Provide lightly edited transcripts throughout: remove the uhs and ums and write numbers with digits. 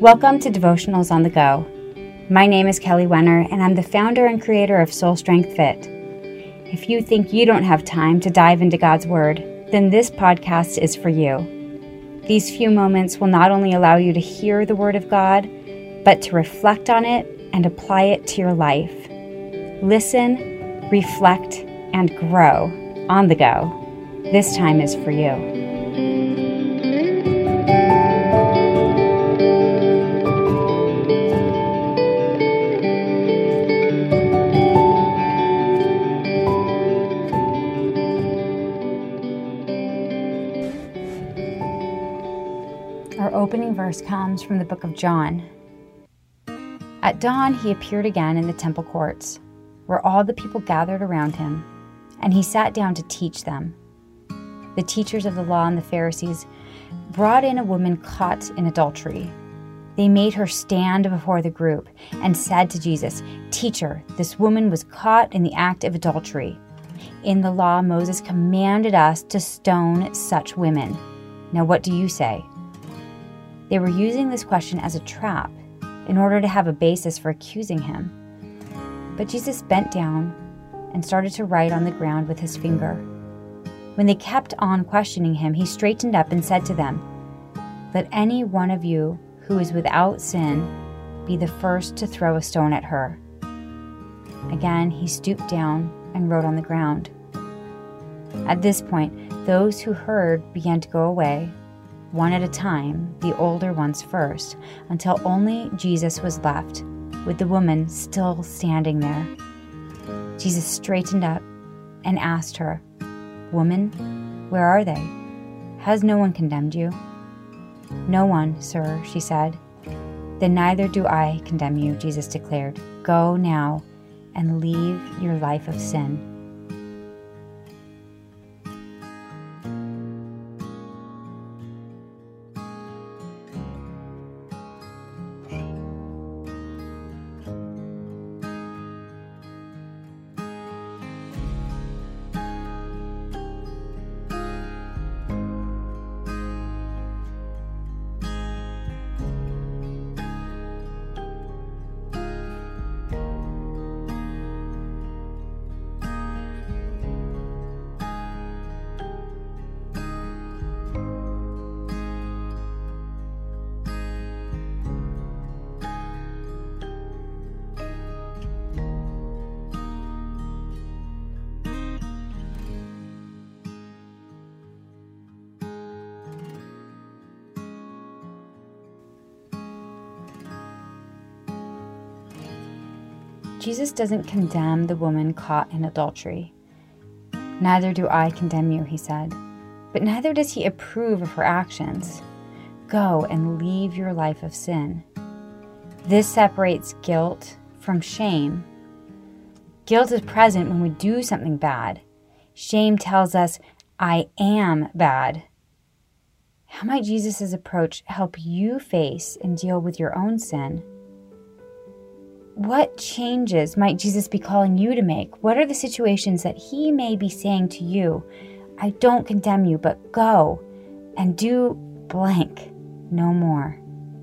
Welcome to Devotionals on the Go. My name is Kelly Wenner, and I'm the founder and creator of Soul Strength Fit. If you think you don't have time to dive into God's Word, then this podcast is for you. These few moments will not only allow you to hear the Word of God, but to reflect on it and apply it to your life. Listen, reflect, and grow on the go. This time is for you. Our opening verse comes from the book of John. At dawn, he appeared again in the temple courts, where all the people gathered around him, and he sat down to teach them. The teachers of the law and the Pharisees brought in a woman caught in adultery. They made her stand before the group and said to Jesus, "Teacher, this woman was caught in the act of adultery. In the law, Moses commanded us to stone such women. Now what do you say?" They were using this question as a trap in order to have a basis for accusing him. But Jesus bent down and started to write on the ground with his finger. When they kept on questioning him, he straightened up and said to them, "Let any one of you who is without sin be the first to throw a stone at her." Again, he stooped down and wrote on the ground. At this point, those who heard began to go away, one at a time, the older ones first, until only Jesus was left, with the woman still standing there. Jesus straightened up and asked her, "Woman, where are they? Has no one condemned you?" "No one, sir," she said. "Then neither do I condemn you," Jesus declared. "Go now and leave your life of sin." Jesus doesn't condemn the woman caught in adultery. "Neither do I condemn you," he said. But neither does he approve of her actions. "Go and leave your life of sin." This separates guilt from shame. Guilt is present when we do something bad. Shame tells us, "I am bad." How might Jesus' approach help you face and deal with your own sin? What changes might Jesus be calling you to make? What are the situations that he may be saying to you, "I don't condemn you, but go and do blank no more"?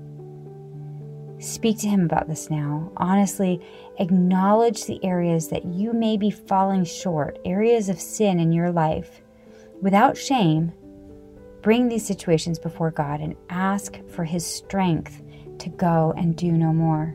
Speak to him about this now. Honestly, acknowledge the areas that you may be falling short, areas of sin in your life. Without shame, bring these situations before God and ask for his strength to go and do no more.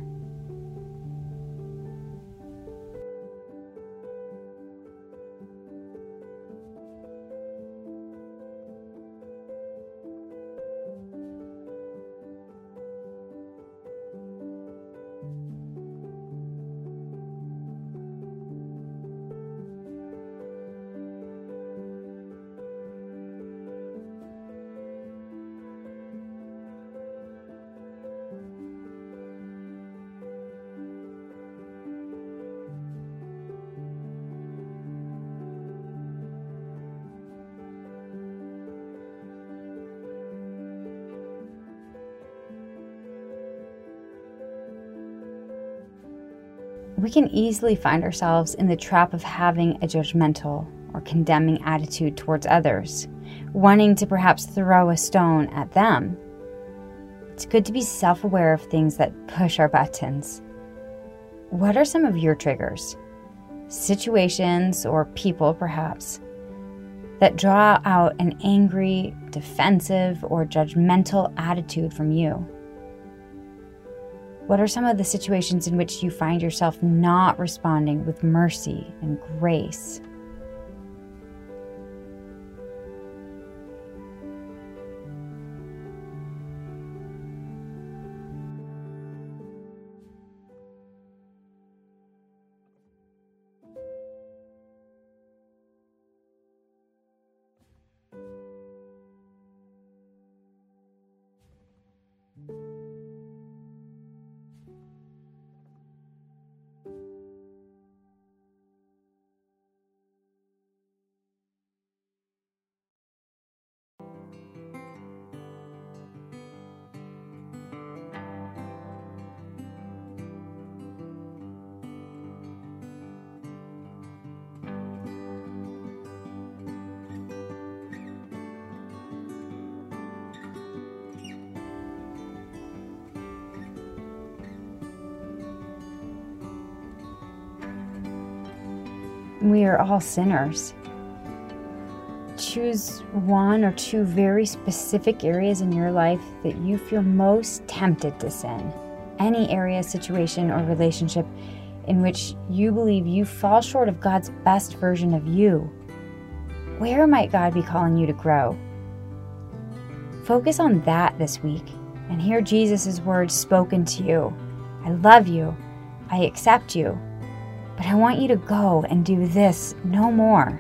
We can easily find ourselves in the trap of having a judgmental or condemning attitude towards others, wanting to perhaps throw a stone at them. It's good to be self-aware of things that push our buttons. What are some of your triggers? Situations or people, perhaps, that draw out an angry, defensive, or judgmental attitude from you? What are some of the situations in which you find yourself not responding with mercy and grace? We are all sinners. Choose one or two very specific areas in your life that you feel most tempted to sin. Any area, situation, or relationship in which you believe you fall short of God's best version of you. Where might God be calling you to grow? Focus on that this week and hear Jesus' words spoken to you. I love you. I accept you. But I want you to go and do this no more.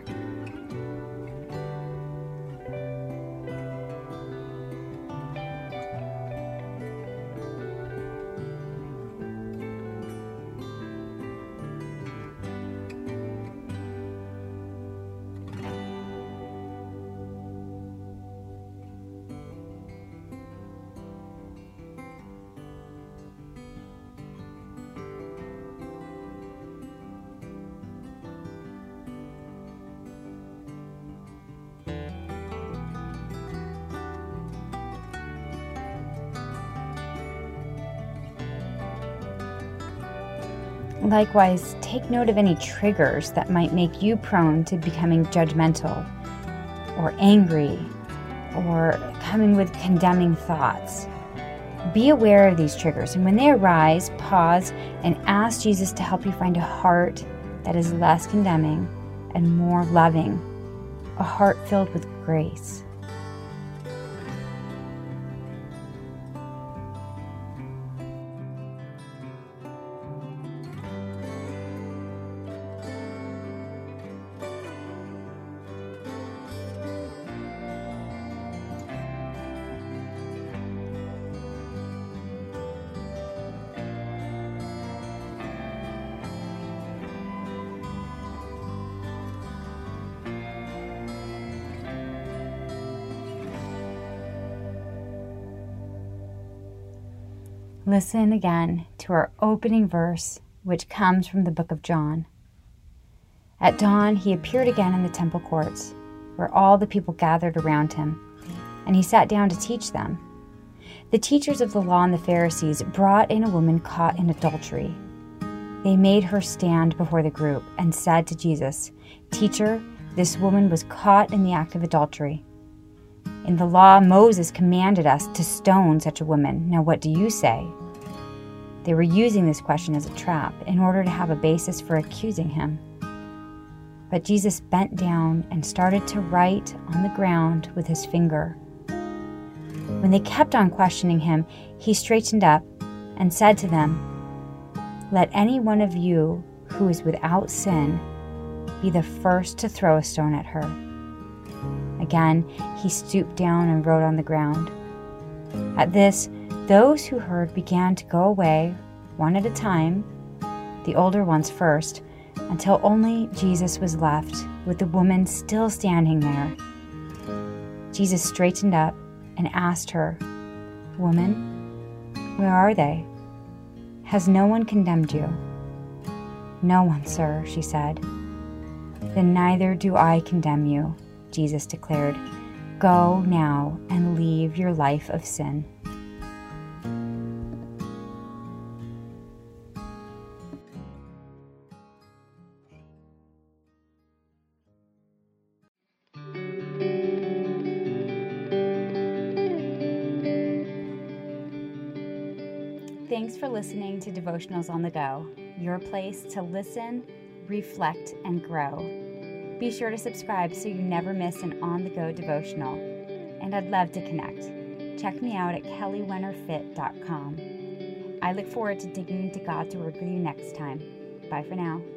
Likewise, take note of any triggers that might make you prone to becoming judgmental or angry or coming with condemning thoughts. Be aware of these triggers, and when they arise, pause and ask Jesus to help you find a heart that is less condemning and more loving, a heart filled with grace. Listen again to our opening verse, which comes from the book of John. At dawn, he appeared again in the temple courts, where all the people gathered around him, and he sat down to teach them. The teachers of the law and the Pharisees brought in a woman caught in adultery. They made her stand before the group and said to Jesus, "Teacher, this woman was caught in the act of adultery. In the law, Moses commanded us to stone such a woman. Now what do you say?" They were using this question as a trap in order to have a basis for accusing him. But Jesus bent down and started to write on the ground with his finger. When they kept on questioning him, he straightened up and said to them, "Let any one of you who is without sin be the first to throw a stone at her." Again, he stooped down and wrote on the ground. At this, those who heard began to go away, one at a time, the older ones first, until only Jesus was left, with the woman still standing there. Jesus straightened up and asked her, "Woman, where are they? Has no one condemned you?" "No one, sir," she said. "Then neither do I condemn you," Jesus declared. "Go now and leave your life of sin." Thanks for listening to Devotionals on the Go, your place to listen, reflect, and grow. Be sure to subscribe so you never miss an on-the-go devotional. And I'd love to connect. Check me out at kellywennerfit.com. I look forward to digging into God's Word with you next time. Bye for now.